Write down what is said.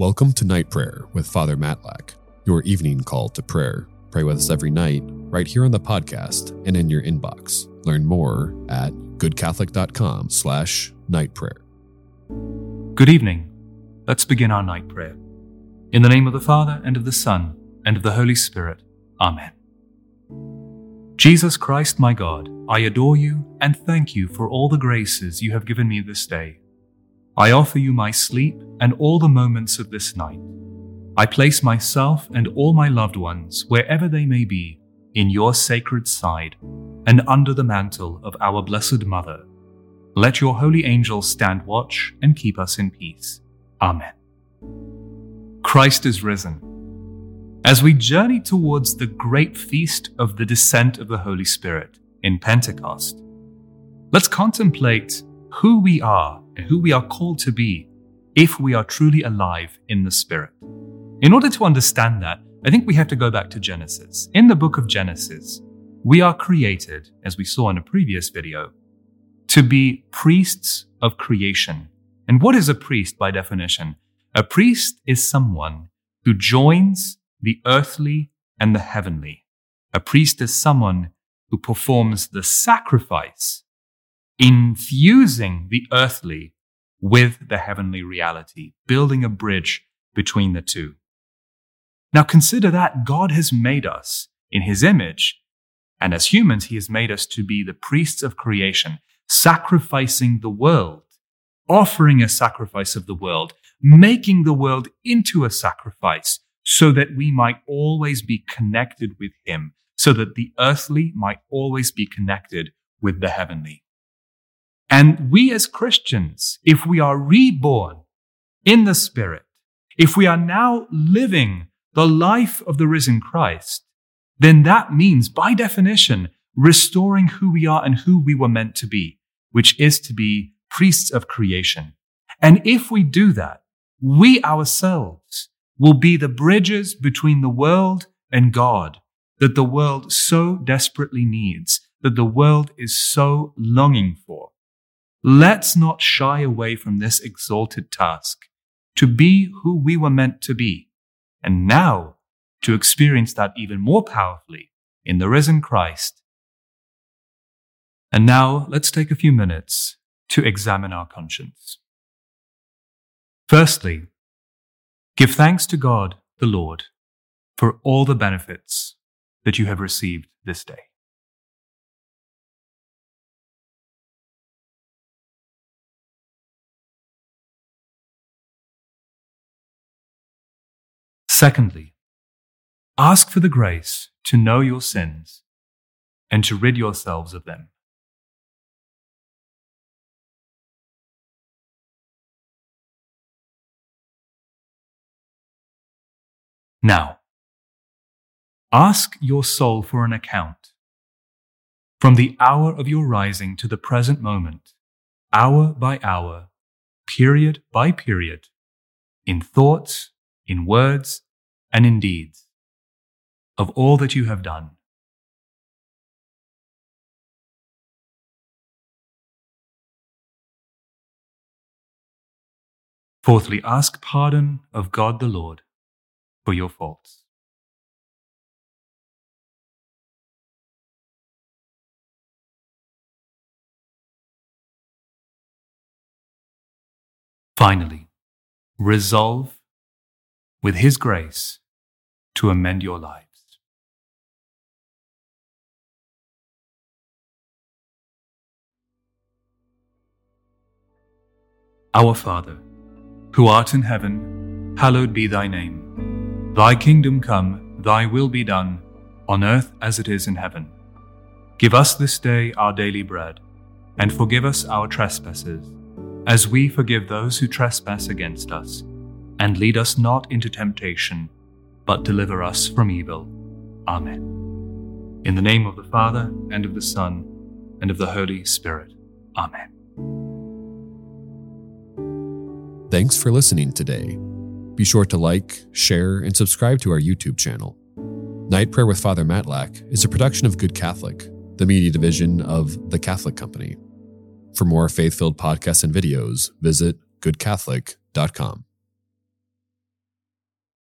Welcome to Night Prayer with Father Matlack, your evening call to prayer. Pray with us every night, right here on the podcast and in your inbox. Learn more at goodcatholic.com/nightprayer. Good evening. Let's begin our night prayer. In the name of the Father, and of the Son, and of the Holy Spirit. Amen. Jesus Christ, my God, I adore you and thank you for all the graces you have given me this day. I offer you my sleep and all the moments of this night. I place myself and all my loved ones, wherever they may be, in your sacred side and under the mantle of our Blessed Mother. Let your holy angels stand watch and keep us in peace. Amen. Christ is risen. As we journey towards the great feast of the descent of the Holy Spirit in Pentecost, let's contemplate who we are and who we are called to be if we are truly alive in the Spirit. In order to understand that, I think we have to go back to Genesis. In the book of Genesis, we are created, as we saw in a previous video, to be priests of creation. And what is a priest by definition? A priest is someone who joins the earthly and the heavenly. A priest is someone who performs the sacrifice, infusing the earthly with the heavenly reality, building a bridge between the two. Now consider that God has made us in his image, and as humans, he has made us to be the priests of creation, sacrificing the world, offering a sacrifice of the world, making the world into a sacrifice so that we might always be connected with him, so that the earthly might always be connected with the heavenly. And we as Christians, if we are reborn in the Spirit, if we are now living the life of the risen Christ, then that means, by definition, restoring who we are and who we were meant to be, which is to be priests of creation. And if we do that, we ourselves will be the bridges between the world and God that the world so desperately needs, that the world is so longing for. Let's not shy away from this exalted task to be who we were meant to be, and now to experience that even more powerfully in the risen Christ. And now let's take a few minutes to examine our conscience. Firstly, give thanks to God, the Lord, for all the benefits that you have received this day. Secondly, ask for the grace to know your sins and to rid yourselves of them. Now, ask your soul for an account. From the hour of your rising to the present moment, hour by hour, period by period, in thoughts, in words, and in deeds, of all that you have done. Fourthly, ask pardon of God the Lord for your faults. Finally, resolve with his grace to amend your lives. Our Father, who art in heaven, hallowed be thy name. Thy kingdom come, thy will be done, on earth as it is in heaven. Give us this day our daily bread, and forgive us our trespasses, as we forgive those who trespass against us. And lead us not into temptation, but deliver us from evil. Amen. In the name of the Father, and of the Son, and of the Holy Spirit. Amen. Thanks for listening today. Be sure to like, share, and subscribe to our YouTube channel. Night Prayer with Father Matlack is a production of Good Catholic, the media division of The Catholic Company. For more faith-filled podcasts and videos, visit goodcatholic.com.